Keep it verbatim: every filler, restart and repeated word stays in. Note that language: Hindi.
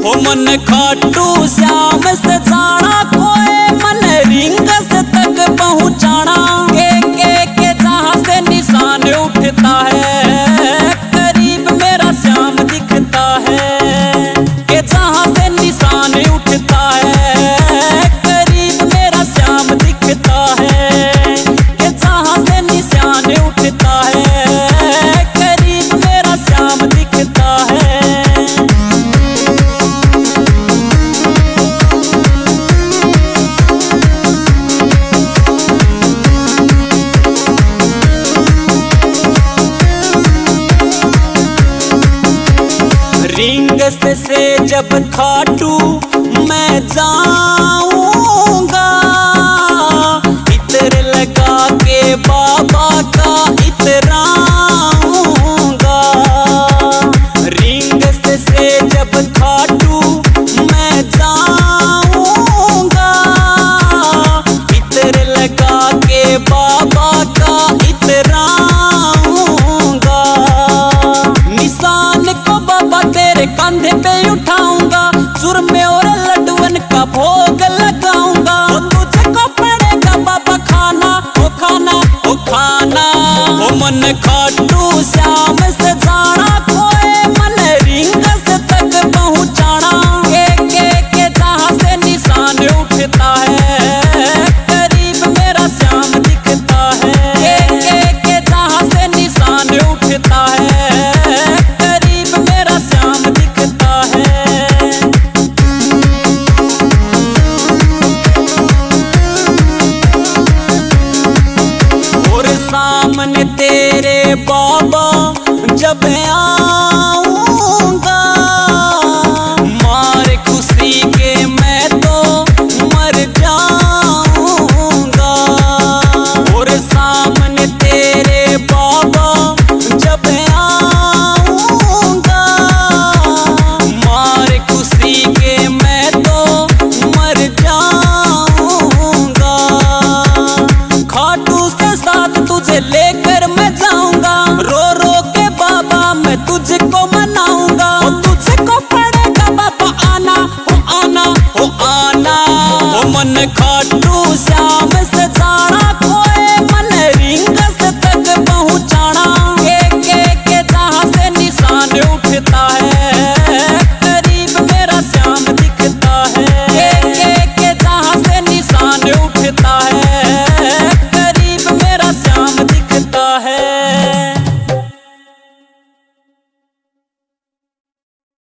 हो मन खाटू श्याम से जाना कोई मन रिंगस तक पहुँचाना के के के जहाँ से निशान उठता है करीब मेरा श्याम दिखता है के जहाँ से निशान उठता है करीब मेरा श्याम दिखता है के जहाँ से निशान उठता है करीब मेरा श्याम दिखता है। रिंग से, से जब खाटू मैं जाऊंगा इत्र लगा के बाबा का इतराऊंगा। रिंग से, से जब खाटू मैं जाऊंगा इत्र लगा के बाबा का इतराऊंगा। निशान को बाबा तेरे कंधे पे उठाऊंगा सुर में और लड्डुअन का भोग लगाऊंगा। तुझको पड़ेगा बाबा खाना ओ खाना ओ खाना ओ मन खाटू श्याम से जाना कोई मन रिंगस तक पहुँचाना के के के जहाँ से निशान उठता है करीब मेरा श्याम दिखता है के के के जहाँ से निशान उठता है करीब मेरा श्याम दिखता है। और सामने तेरे बाबा जब आऊंगा मार खुशी के मैं तो मर जाऊंगा। और सामने तेरे बाबा जब आऊंगा मार खुशी के मैं तो मर जाऊंगा। खाटू से साथ तुझे लेकर मैं जाऊंगा रो रो के बाबा मैं तुझको